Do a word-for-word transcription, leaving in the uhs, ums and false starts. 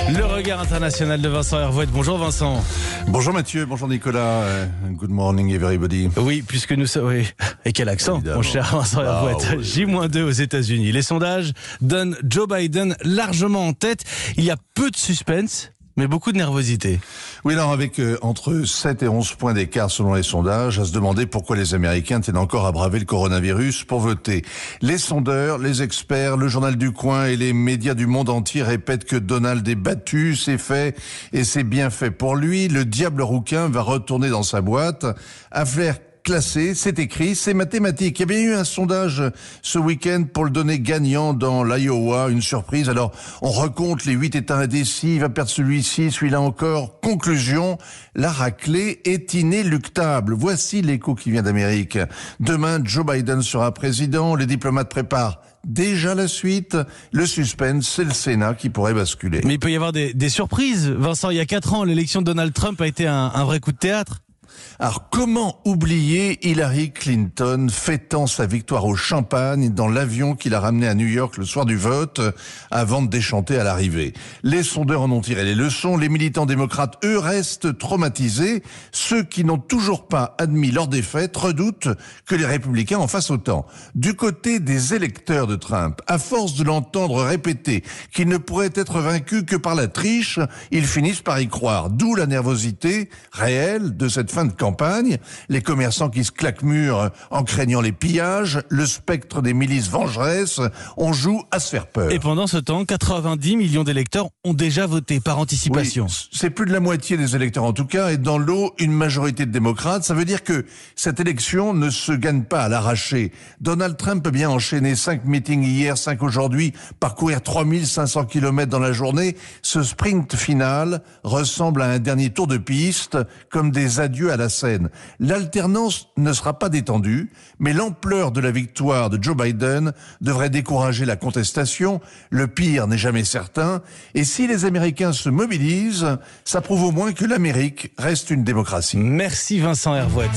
Le regard international de Vincent Hervouette. Bonjour Vincent. Bonjour Mathieu, bonjour Nicolas. Good morning everybody. Oui, puisque nous sommes... Oui. Et quel accent, évidemment, mon cher Vincent Hervouette. Ah, oui. J deux aux États-Unis. Les sondages donnent Joe Biden largement en tête. Il y a peu de suspense, mais beaucoup de nervosité. Oui, alors avec euh, entre sept et onze points d'écart selon les sondages, à se demander pourquoi les Américains tiennent encore à braver le coronavirus pour voter. Les sondeurs, les experts, le journal du coin et les médias du monde entier répètent que Donald est battu, c'est fait et c'est bien fait pour lui. Le diable rouquin va retourner dans sa boîte. Affaire classé, c'est écrit, c'est mathématique. Il y avait eu un sondage ce week-end pour le donner gagnant dans l'Iowa, une surprise. Alors, on recompte les huit États indécis, il va perdre celui-ci, celui-là encore. Conclusion, la raclée est inéluctable. Voici l'écho qui vient d'Amérique. Demain, Joe Biden sera président, les diplomates préparent déjà la suite. Le suspense, c'est le Sénat qui pourrait basculer. Mais il peut y avoir des, des surprises. Vincent, il y a quatre ans, l'élection de Donald Trump a été un, un vrai coup de théâtre. Alors, comment oublier Hillary Clinton fêtant sa victoire au champagne dans l'avion qui l'a ramené à New York le soir du vote avant de déchanter à l'arrivée? Les sondeurs en ont tiré les leçons. Les militants démocrates, eux, restent traumatisés. Ceux qui n'ont toujours pas admis leur défaite redoutent que les républicains en fassent autant. Du côté des électeurs de Trump, à force de l'entendre répéter qu'il ne pourrait être vaincu que par la triche, ils finissent par y croire. D'où la nervosité réelle de cette fin de campagne, les commerçants qui se claquent mûrs en craignant les pillages, le spectre des milices vengeresses, on joue à se faire peur. Et pendant ce temps, quatre-vingt-dix millions d'électeurs ont déjà voté par anticipation. Oui, c'est plus de la moitié des électeurs en tout cas, et dans l'eau, une majorité de démocrates. Ça veut dire que cette élection ne se gagne pas à l'arraché. Donald Trump peut bien enchaîner cinq meetings hier, cinq aujourd'hui, parcourir trois mille cinq cents kilomètres dans la journée. Ce sprint final ressemble à un dernier tour de piste, comme des adieux à la scène. L'alternance ne sera pas détendue, mais l'ampleur de la victoire de Joe Biden devrait décourager la contestation. Le pire n'est jamais certain. Et si les Américains se mobilisent, ça prouve au moins que l'Amérique reste une démocratie. Merci Vincent Hervouette.